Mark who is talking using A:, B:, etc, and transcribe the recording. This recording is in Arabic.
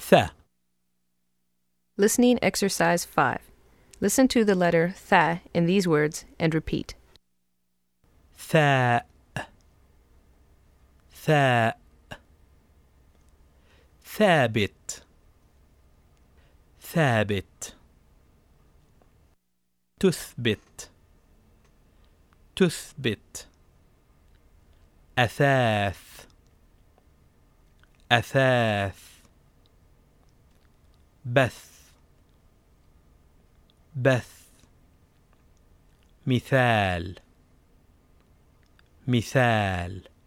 A: ث.
B: Listening exercise 5. Listen to the letter th in these words and repeat.
A: ثاء ثاء ثابت ثابت تثبت تثبت أثاث أثاث بث بث مثال مثال